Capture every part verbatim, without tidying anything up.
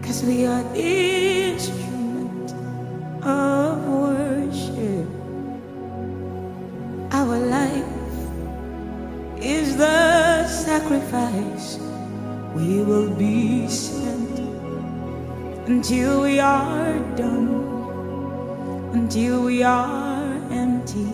'cause we are the instrument of worship. Our life is the sacrifice. We will be spent until we are done, until we are empty.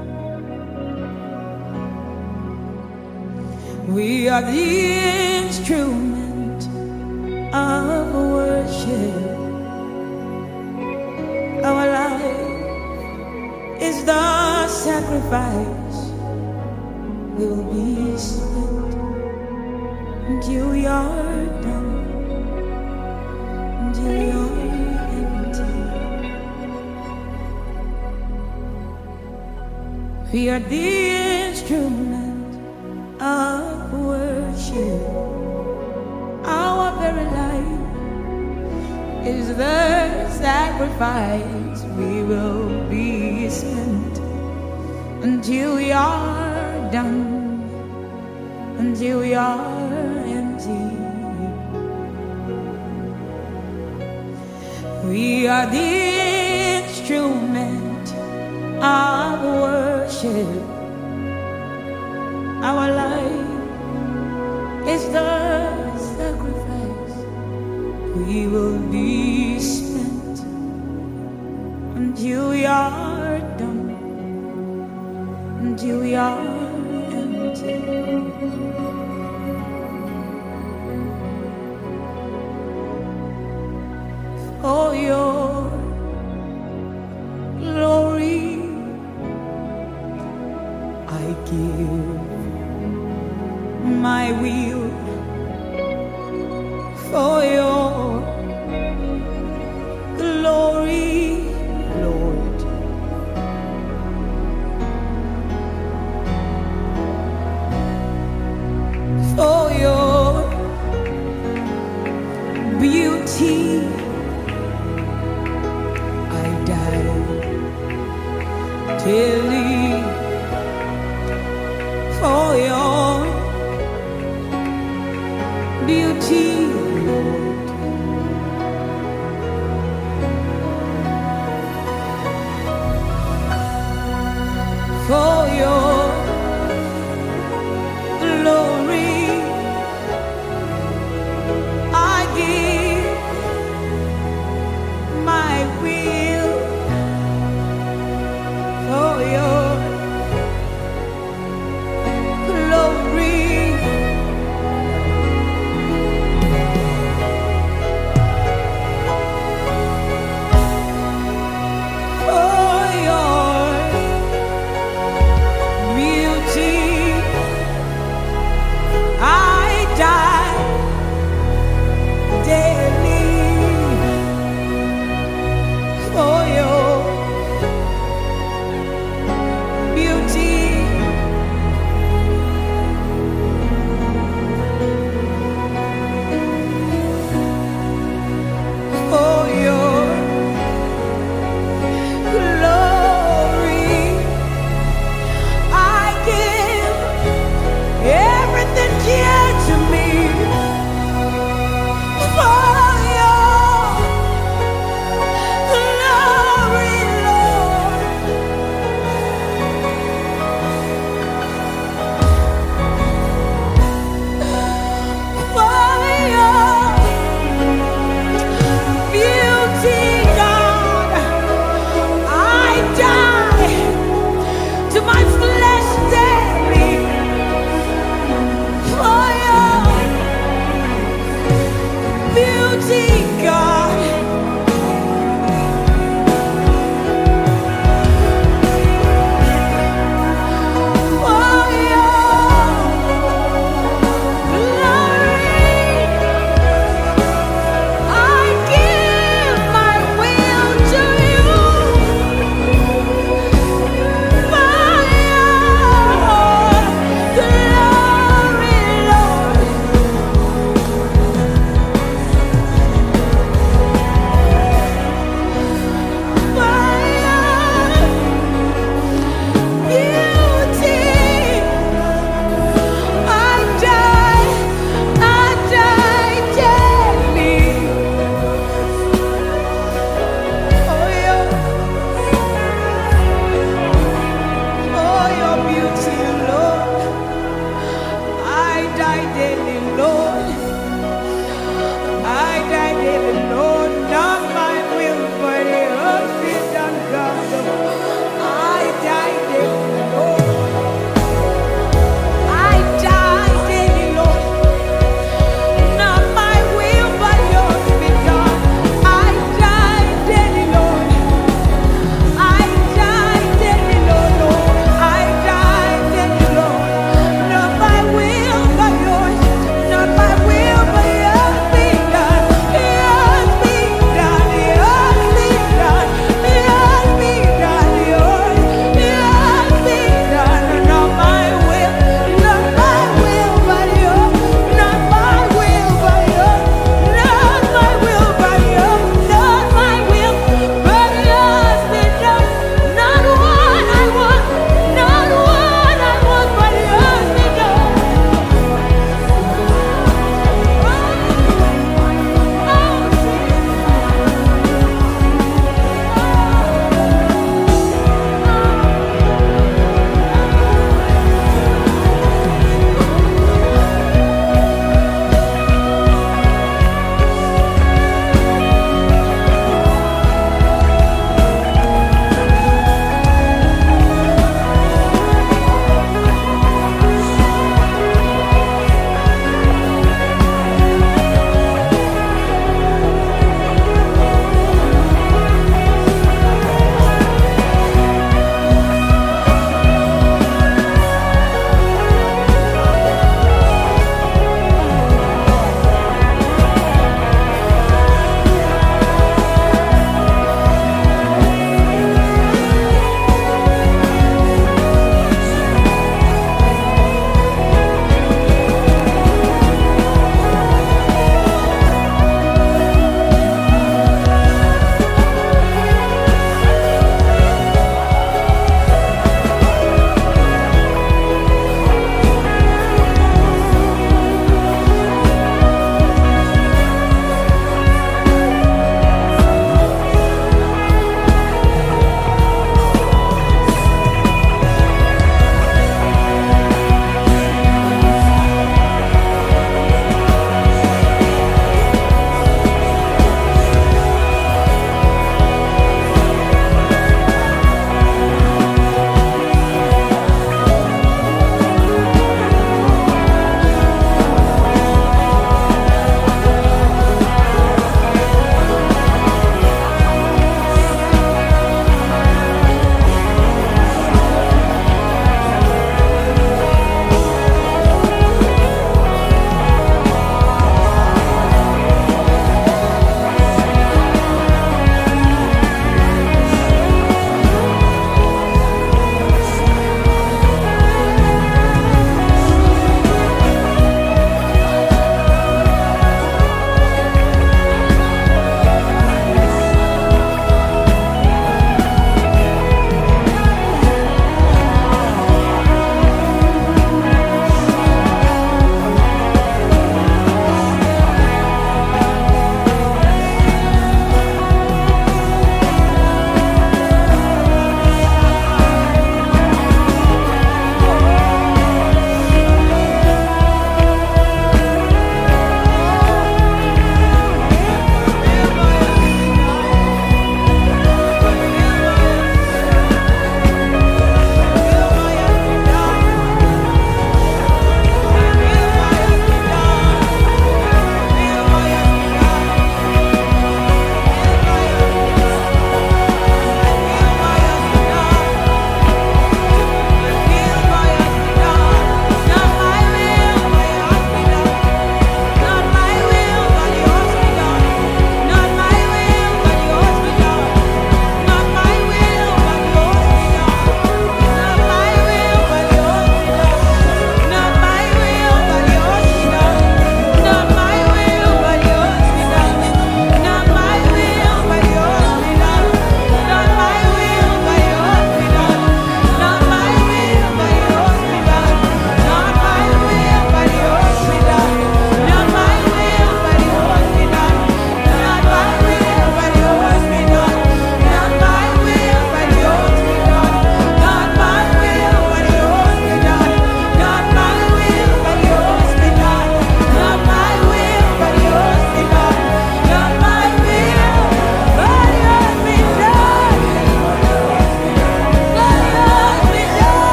We are the instrument of worship. Our life is the sacrifice. We will be spent until we are done, until we are empty. We are the instrument of worship. Our very life is the sacrifice. We will be spent until we are done, until we are empty. We are the instrument of worship. Our life is the sacrifice. We will be spent until we are done, until we are empty. For your glory, I give my will. For your glory, Lord, for your beauty, I die daily. For your beauty, Lord, for your glory, I give my will. For your glory,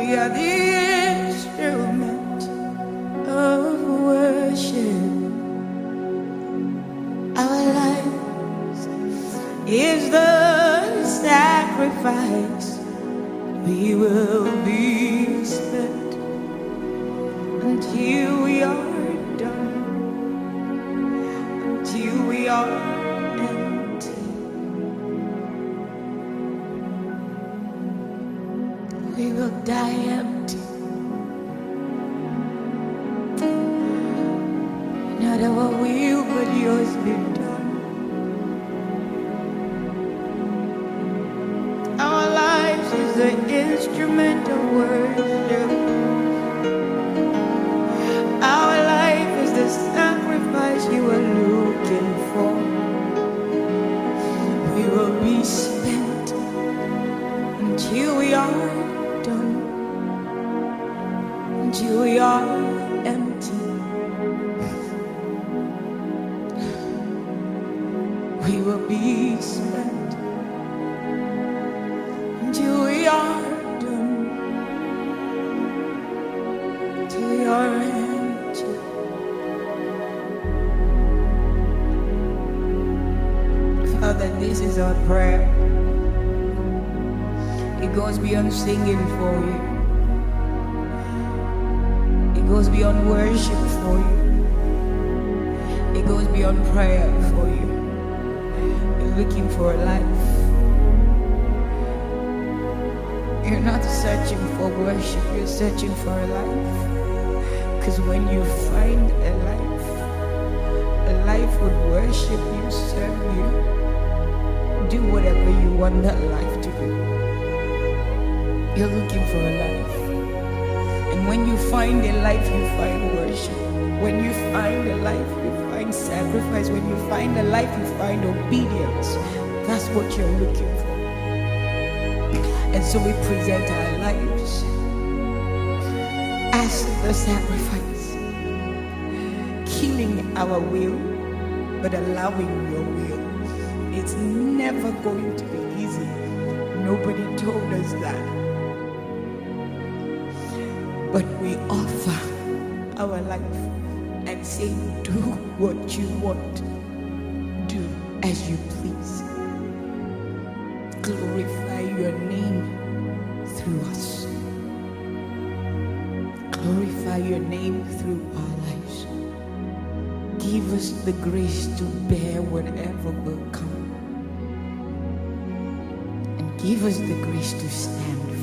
We are the instrument of worship. Our lives is the sacrifice. We will be spent until we are done, until we are empty. We will die empty. Not our will, but yours be done. Our lives is the instrument of worship. Our life is the sacrifice you are looking for. We will be spent until we are done, until we are empty. We will be spent until we are done, until we are empty. Father, this is our prayer. It goes beyond singing for you. It goes beyond worship for you. It goes beyond prayer for you. You're looking for a life. You're not searching for worship, you're searching for a life. Because when you find a life, a life would worship you, serve you, do whatever you want that life to do. You're looking for a life. And when you find a life, you find worship. When you find a life, you find sacrifice. When you find a life, you find obedience. That's what you're looking for. And so we present our lives as the sacrifice, killing our will, but allowing your will. It's never going to be easy. Nobody told us that. But we offer our life and say, do what you want. Do as you please. Glorify your name through us. Glorify your name through our lives. Give us the grace to bear whatever will come. And give us the grace to stand